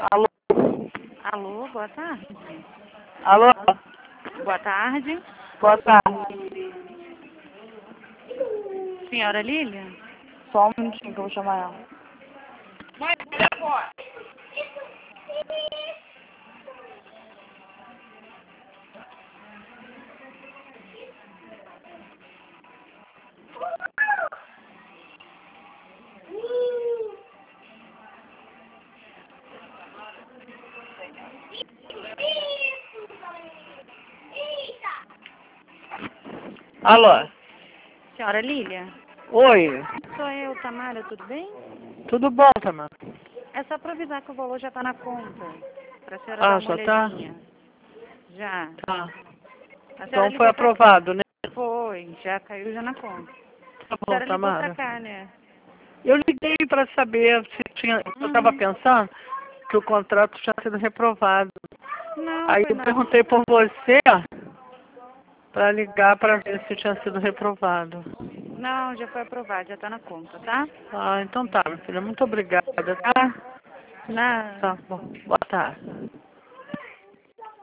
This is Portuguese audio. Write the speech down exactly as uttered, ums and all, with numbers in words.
Alô? Alô, boa tarde. Alô? Boa tarde. Boa tarde. Senhora Lília? Só um minutinho que eu vou chamar ela. Mãe, telefone. Alô? Senhora Lília? Oi. Sou eu, Tamara, tudo bem? Tudo bom, Tamara? É só para avisar que o valor já está na conta. Para a senhora dar Ah, uma já tá? olhadinha. Já. Tá. A senhora Então foi ligou pra... aprovado, né? Foi, já caiu já na conta. Tá A bom, senhora ligou pra Tamara. cá, né? Eu liguei para saber se tinha... Eu estava Uhum. pensando que o contrato tinha sido reprovado. Não, Aí foi eu não. perguntei por você para ligar para ver se tinha sido reprovado. Não, já foi aprovado, já está na conta, tá? Ah, então tá, minha filha. Muito obrigada, tá? Nada. Tá bom. Boa tarde.